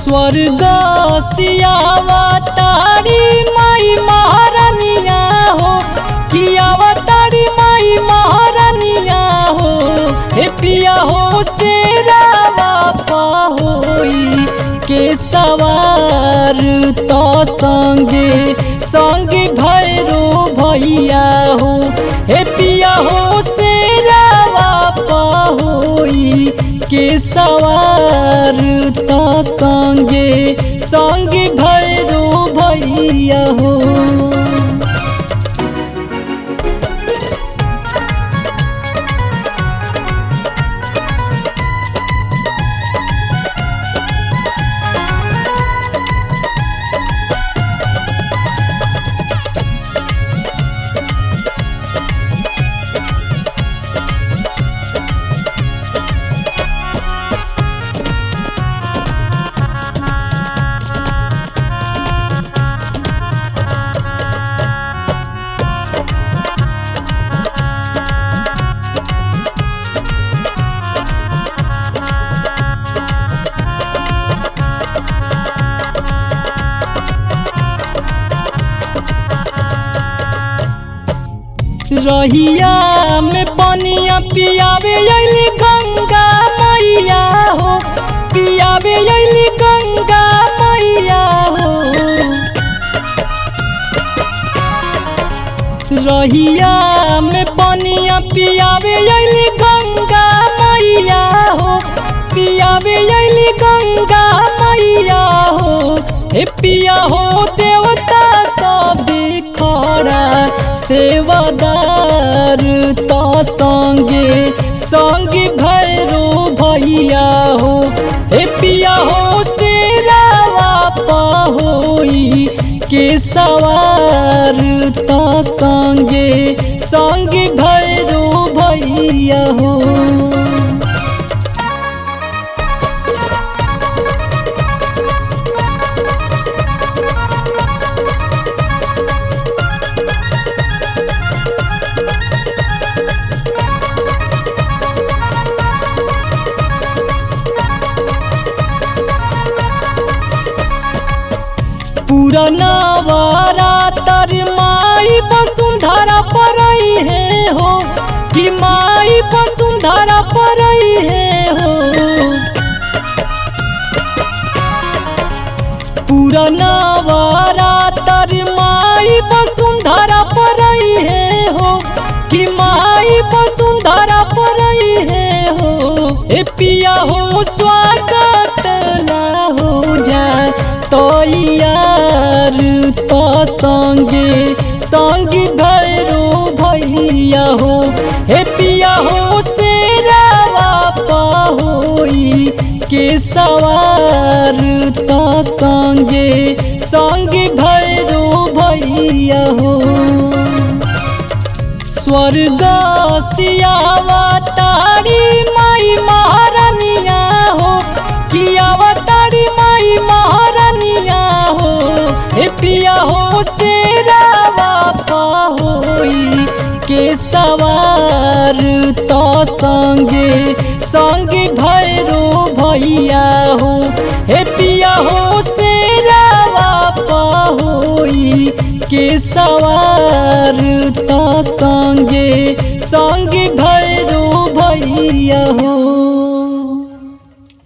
स्वर्ग सियावतारी माई महारानिया हो कि अवतारी माई महारानिया हो। हे पिया हो शेरावा होई के सवार तो संगे संगे भैरो भैया हो। हे पिया हो शेरावा होई के सवार तो संगे संगे भैरो भैया हो। रहिया में पानिया पियावे अइली गंगा मैया हो। पियावे अइली गंगा मैया हो। रहिया में पानिया पियावे अइली गंगा मैया हो। पियावे अइली गंगा मैया हो। हे पिया हो देवता सब खड़ा सेवादार तो संगे संगे भैरो भैया हो। हे पिया हो शेरावा होई के सवार तो संगे संगे भैरो भैया हो। पूरा नवरातर माई वसुंधरा परई है हो कि माई वसुंधरा परई है हो। पूरा नवरातर माई वसुंधरा परई है हो कि माई वसुंधरा परई है हो। हे पिया हो स्वागत ना हो जाए तो यार तो संगे संगे भैरो भैया हो। हे पिया हो शेरावा होई के सवार तो संगे संगे भैरो भैया हो। स्वर्ग सियावतारी माई महारानिया हो कि अवतारी माई महारानिया हो। हे पिया हो शेरावा होई के सवार तो संगे संगे भैरो भैया हो। हे पिया हो शेरावा होई के सवार तो संगे संगे भैरो भैया हो।